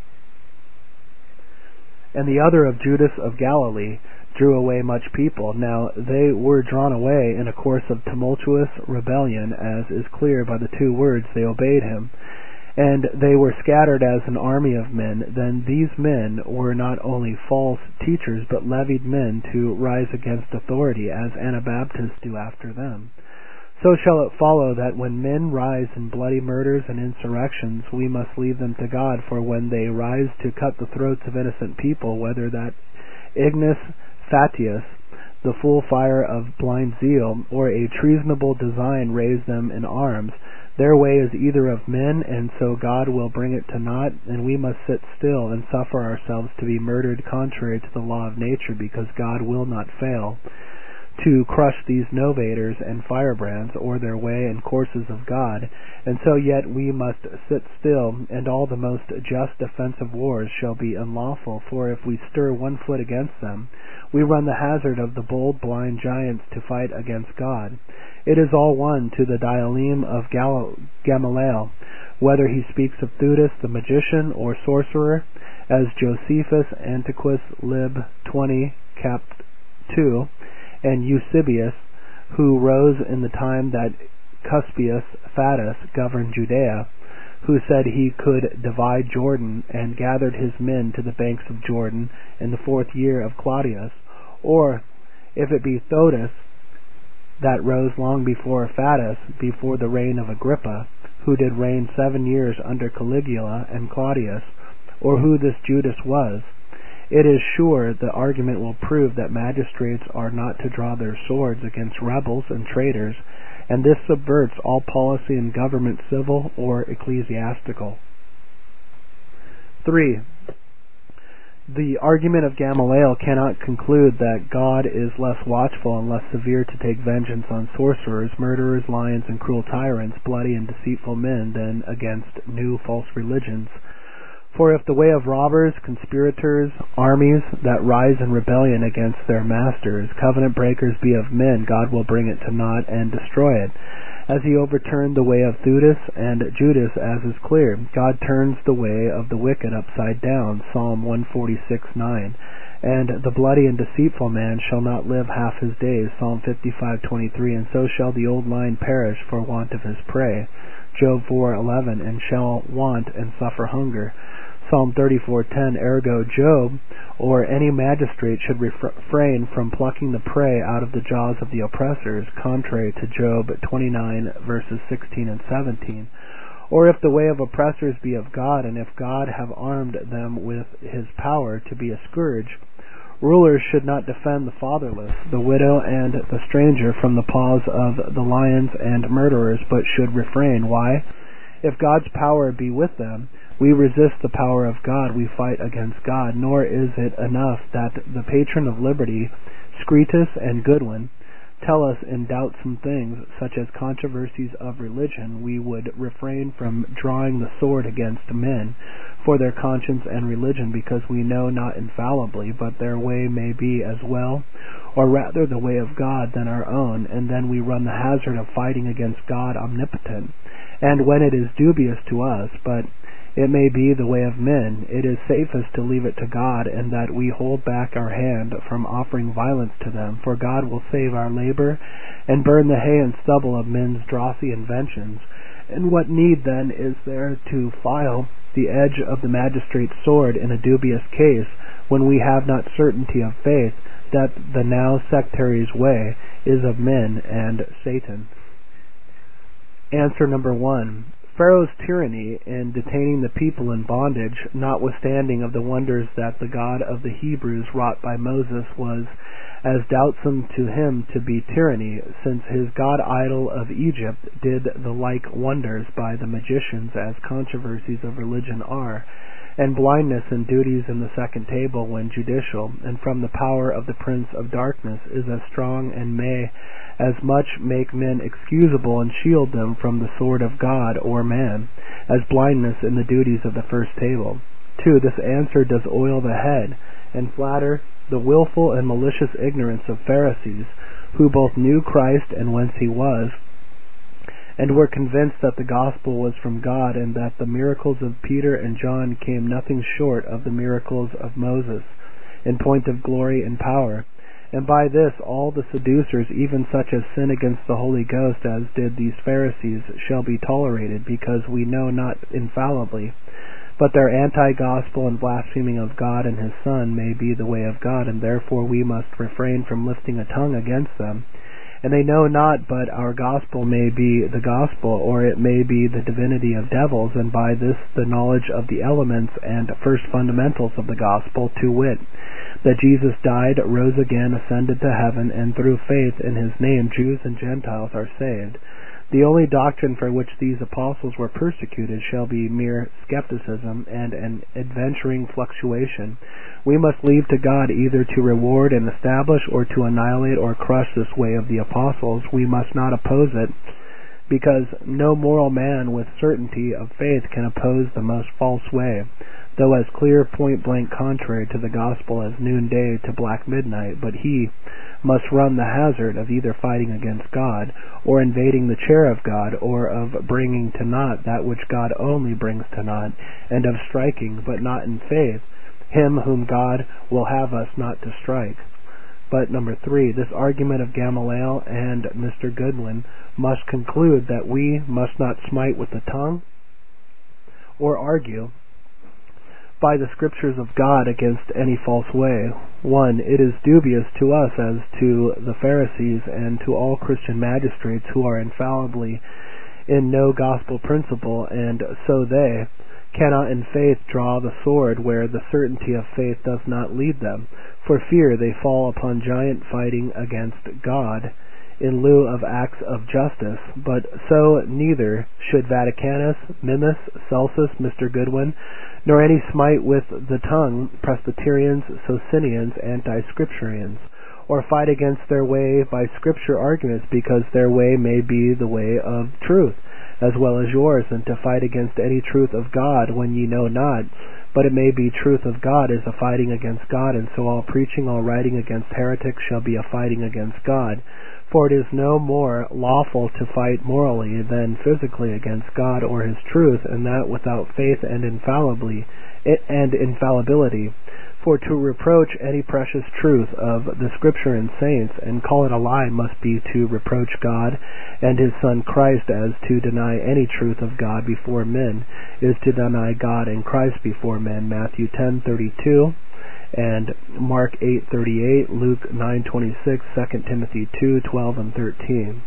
And the other of Judas of Galilee drew away much people. Now they were drawn away in a course of tumultuous rebellion, as is clear by the 2 words, they obeyed him. And they were scattered as an army of men. Then these men were not only false teachers, but levied men to rise against authority, as Anabaptists do after them. So shall it follow that when men rise in bloody murders and insurrections, we must leave them to God. For when they rise to cut the throats of innocent people, whether that ignis fatuus, the full fire of blind zeal, or a treasonable design raise them in arms, Their way is either of men, and so God will bring it to naught, and we must sit still and suffer ourselves to be murdered contrary to the law of nature, because God will not fail to crush these novators and firebrands, or their way and courses of God. And so yet we must sit still, and all the most just defensive wars shall be unlawful, for if we stir one foot against them, we run the hazard of the bold blind giants to fight against God. It is all one to the Dialim of Gamaliel, whether he speaks of Theudas the magician or sorcerer, as Josephus Antiquus lib 20 cap 2, and Eusebius, who rose in the time that Cuspius Fadus governed Judea, who said he could divide Jordan, and gathered his men to the banks of Jordan in the 4th year of Claudius, or if it be Theudas, that rose long before Fadus, before the reign of Agrippa, who did reign 7 years under Caligula and Claudius, or who this Judas was, it is sure the argument will prove that magistrates are not to draw their swords against rebels and traitors, and this subverts all policy in government, civil or ecclesiastical. 3. The argument of Gamaliel cannot conclude that God is less watchful and less severe to take vengeance on sorcerers, murderers, lions, and cruel tyrants, bloody and deceitful men, than against new false religions. For if the way of robbers, conspirators, armies that rise in rebellion against their masters, covenant breakers be of men, God will bring it to naught and destroy it. As he overturned the way of Theudas and Judas, as is clear, God turns the way of the wicked upside down, Psalm 146:9. And the bloody and deceitful man shall not live half his days, Psalm 55:23. And so shall the old lion perish for want of his prey, Job 4:11. And shall want and suffer hunger, Psalm 34:10. Ergo, Job or any magistrate should refrain from plucking the prey out of the jaws of the oppressors, contrary to Job 29 verses 16 and 17. Or if the way of oppressors be of God, and if God have armed them with his power to be a scourge, rulers should not defend the fatherless, the widow, and the stranger from the paws of the lions and murderers, but should refrain. Why? If God's power be with them, we resist the power of God, we fight against God. Nor is it enough that the patron of liberty, Scretus and Goodwin, tell us in doubtsome things, such as controversies of religion, we would refrain from drawing the sword against men for their conscience and religion, because we know not infallibly, but their way may be as well, or rather the way of God, than our own, and then we run the hazard of fighting against God omnipotent. And when it is dubious to us, but it may be the way of men, it is safest to leave it to God, and that we hold back our hand from offering violence to them, for God will save our labor and burn the hay and stubble of men's drossy inventions. And what need then is there to file the edge of the magistrate's sword in a dubious case, when we have not certainty of faith that the now sectary's way is of men and Satan? Answer number 1. Pharaoh's tyranny in detaining the people in bondage, notwithstanding of the wonders that the God of the Hebrews wrought by Moses, was as doubtsome to him to be tyranny, since his god-idol of Egypt did the like wonders by the magicians, as controversies of religion are, and blindness and duties in the second table when judicial, and from the power of the prince of darkness, is as strong, and may as much make men excusable and shield them from the sword of God or man, as blindness in the duties of the first table. 2. This answer does oil the head, and flatter the willful and malicious ignorance of Pharisees, who both knew Christ and whence he was, and were convinced that the gospel was from God, and that the miracles of Peter and John came nothing short of the miracles of Moses, in point of glory and power. And by this all the seducers, even such as sin against the Holy Ghost, as did these Pharisees, shall be tolerated, because we know not infallibly, but their anti-gospel and blaspheming of God and his Son may be the way of God, and therefore we must refrain from lifting a tongue against them. And they know not but our gospel may be the gospel, or it may be the divinity of devils, and by this the knowledge of the elements and first fundamentals of the gospel, to wit, that Jesus died, rose again, ascended to heaven, and through faith in his name Jews and Gentiles are saved. The only doctrine for which these apostles were persecuted shall be mere skepticism and an adventuring fluctuation. We must leave to God either to reward and establish or to annihilate or crush this way of the apostles. We must not oppose it, because no moral man with certainty of faith can oppose the most false way, though as clear point-blank contrary to the gospel as noonday to black midnight. But he must run the hazard of either fighting against God, or invading the chair of God, or of bringing to naught that which God only brings to naught, and of striking, but not in faith, him whom God will have us not to strike. But number 3, this argument of Gamaliel and Mr. Goodwin must conclude that we must not smite with the tongue or argue by the Scriptures of God against any false way. 1. It is dubious to us as to the Pharisees and to all Christian magistrates who are infallibly in no gospel principle, and so they cannot in faith draw the sword where the certainty of faith does not lead them. For fear they fall upon giant fighting against God in lieu of acts of justice. But so neither should Vaticanus, Mimus, Celsus, Mr. Goodwin, nor any smite with the tongue Presbyterians, Socinians, Anti-Scripturians, or fight against their way by Scripture arguments, because their way may be the way of truth, as well as yours, and to fight against any truth of God when ye know not. But it may be truth of God is a fighting against God, and so all preaching, all writing against heretics shall be a fighting against God. For it is no more lawful to fight morally than physically against God or His truth, and that without faith and infallibly and infallibility. For to reproach any precious truth of the Scripture and saints, and call it a lie, must be to reproach God and His Son Christ, as to deny any truth of God before men is to deny God and Christ before men. Matthew 10:32 and Mark 8:38, Luke 9:26, 2 Timothy 2:12 and 13.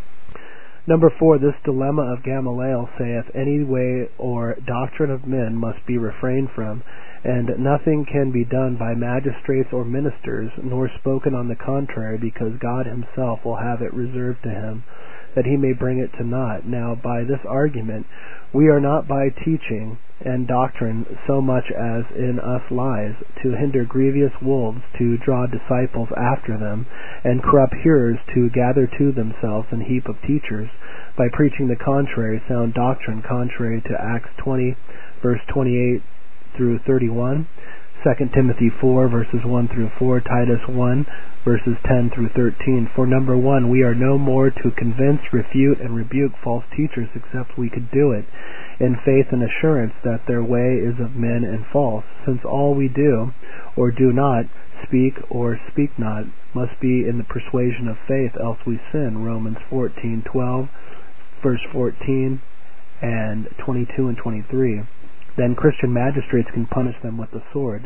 Number 4, this dilemma of Gamaliel saith, any way or doctrine of men must be refrained from, and nothing can be done by magistrates or ministers, nor spoken on the contrary, because God Himself will have it reserved to him, that he may bring it to naught. Now by this argument we are not by teaching and doctrine so much as in us lies, to hinder grievous wolves to draw disciples after them, and corrupt hearers to gather to themselves an heap of teachers, by preaching the contrary sound doctrine, contrary to Acts 20 verse 28 through 31, 2 Timothy 4 verses 1 through 4, Titus 1 verses 10 through 13. For number 1, we are no more to convince, refute, and rebuke false teachers, except we could do it in faith and assurance that their way is of men and false, since all we do or do not, speak or speak not, must be in the persuasion of faith, else we sin. Romans 14:12 verse 14 and 22 and 23. Then Christian magistrates can punish them with the sword.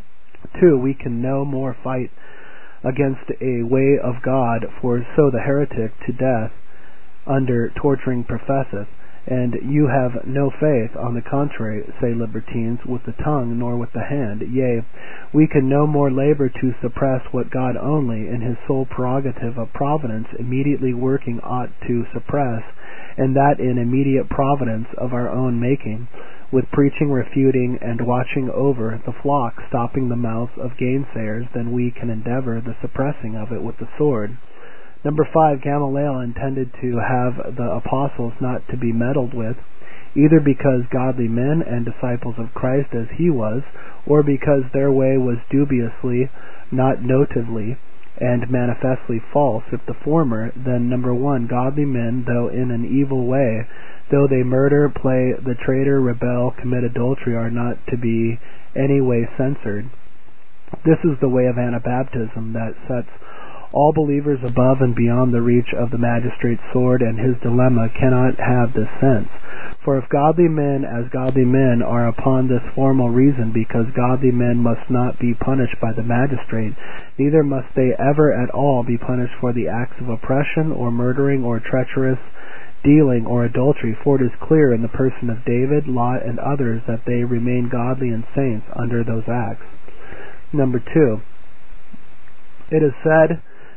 2, we can no more fight against a way of God, for so the heretic to death under torturing professeth, and you have no faith. On the contrary, say libertines, with the tongue nor with the hand. Yea, we can no more labor to suppress what God only, in His sole prerogative of providence, immediately working ought to suppress, and that in immediate providence of our own making, with preaching, refuting, and watching over the flock, stopping the mouths of gainsayers, than we can endeavor the suppressing of it with the sword. Number 5, Gamaliel intended to have the apostles not to be meddled with, either because godly men and disciples of Christ as he was, or because their way was dubiously, not notably, and manifestly false. If the former, then number 1, godly men, though in an evil way, though they murder, play the traitor, rebel, commit adultery, are not to be any way censored. This is the way of Anabaptism that sets all believers above and beyond the reach of the magistrate's sword, and his dilemma cannot have this sense. For if godly men as godly men are upon this formal reason, because godly men must not be punished by the magistrate, neither must they ever at all be punished for the acts of oppression, or murdering, or treacherous dealing, or adultery, for it is clear in the person of David, Lot, and others that they remain godly and saints under those acts. Number 2, it is said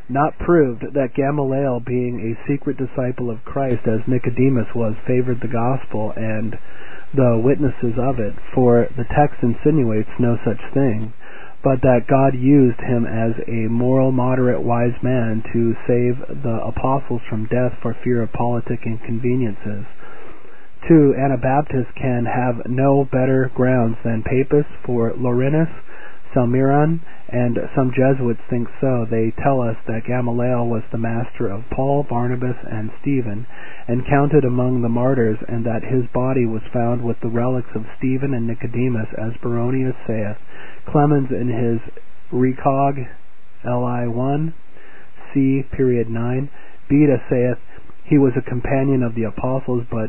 not proved that Gamaliel, being a secret disciple of Christ as Nicodemus was, favored the gospel and the witnesses of it, for the text insinuates no such thing, but that God used him as a moral, moderate, wise man to save the apostles from death for fear of politic inconveniences. 2. Anabaptists can have no better grounds than Papists, for Laurinus, Salmeron, and some Jesuits think so. They tell us that Gamaliel was the master of Paul, Barnabas, and Stephen, and counted among the martyrs, and that his body was found with the relics of Stephen and Nicodemus, as Baronius saith. Clemens in his Recog, Li 1, c. 9, Beda saith, he was a companion of the apostles, but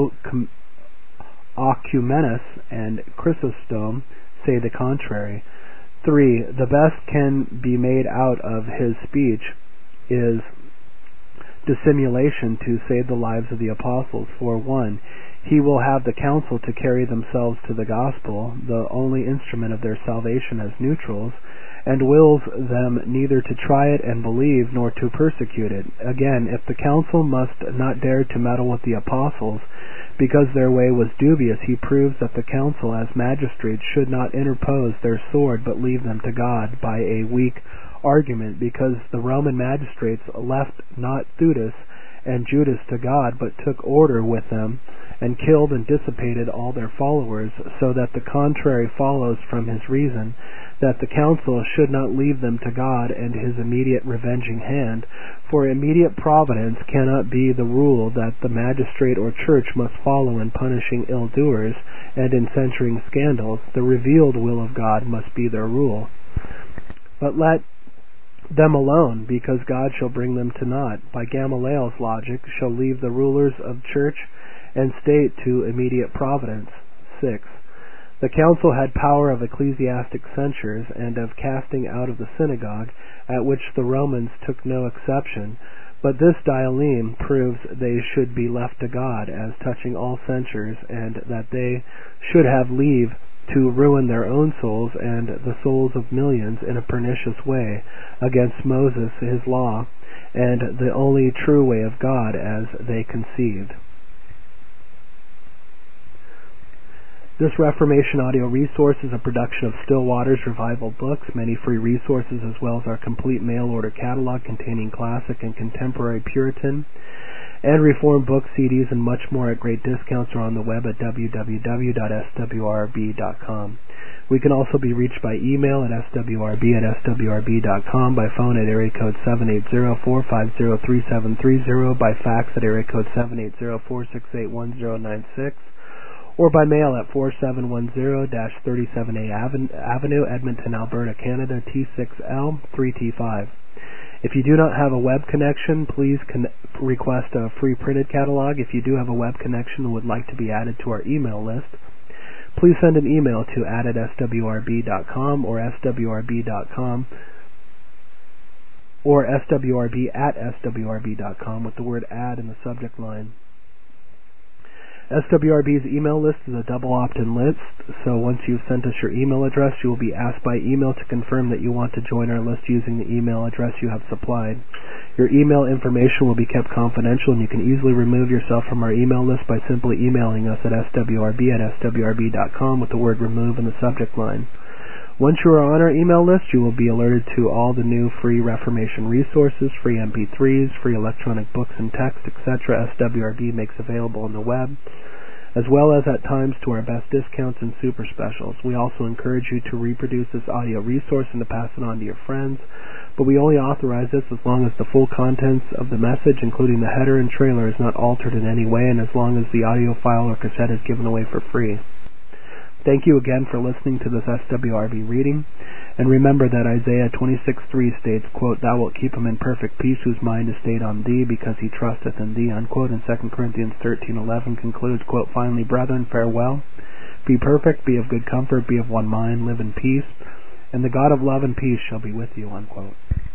Ocumenus and Chrysostom say the contrary. 3. The best can be made out of his speech is dissimulation to save the lives of the apostles. For 1. He will have the council to carry themselves to the gospel, the only instrument of their salvation, as neutrals, and wills them neither to try it and believe nor to persecute it. Again, if the council must not dare to meddle with the apostles, because their way was dubious, he proves that the council as magistrates should not interpose their sword but leave them to God by a weak argument, because the Roman magistrates left not Theudas and Judas to God, but took order with them, and killed and dissipated all their followers, so that the contrary follows from his reason, that the council should not leave them to God and his immediate revenging hand, for immediate providence cannot be the rule that the magistrate or church must follow in punishing ill-doers and in censuring scandals. The revealed will of God must be their rule. But let them alone, because God shall bring them to naught. By Gamaliel's logic, shall leave the rulers of church and state to immediate providence. 6. The council had power of ecclesiastic censures and of casting out of the synagogue, at which the Romans took no exception, but this Dialim proves they should be left to God as touching all censures, and that they should have leave to ruin their own souls and the souls of millions in a pernicious way, against Moses his law, and the only true way of God as they conceived. This Reformation audio resource is a production of Still Waters Revival Books. Many free resources, as well as our complete mail-order catalog containing classic and contemporary Puritan and Reformed book CDs and much more at great discounts, are on the web at www.swrb.com. We can also be reached by email at swrb@swrb.com, by phone at area code 780-450-3730, by fax at area code 780-468-1096, or by mail at 4710-37A Avenue, Edmonton, Alberta, Canada, T6L 3T5. If you do not have a web connection, please request a free printed catalog. If you do have a web connection and would like to be added to our email list, please send an email to add@swrb.com or swrb.com or swrb@swrb.com with the word add in the subject line. SWRB's email list is a double opt-in list, so once you've sent us your email address, you will be asked by email to confirm that you want to join our list using the email address you have supplied. Your email information will be kept confidential, and you can easily remove yourself from our email list by simply emailing us at swrb@swrb.com with the word remove in the subject line. Once you are on our email list, you will be alerted to all the new free Reformation resources, free MP3s, free electronic books and text, etc. SWRB makes available on the web, as well as at times to our best discounts and super specials. We also encourage you to reproduce this audio resource and to pass it on to your friends, but we only authorize this as long as the full contents of the message, including the header and trailer, is not altered in any way, and as long as the audio file or cassette is given away for free. Thank you again for listening to this SWRB reading, and remember that Isaiah 26:3 states, quote, "Thou wilt keep him in perfect peace whose mind is stayed on thee, because he trusteth in thee," unquote, and 2 Corinthians 13:11 concludes, quote, "Finally, brethren, farewell. Be perfect, be of good comfort, be of one mind, live in peace, and the God of love and peace shall be with you," unquote.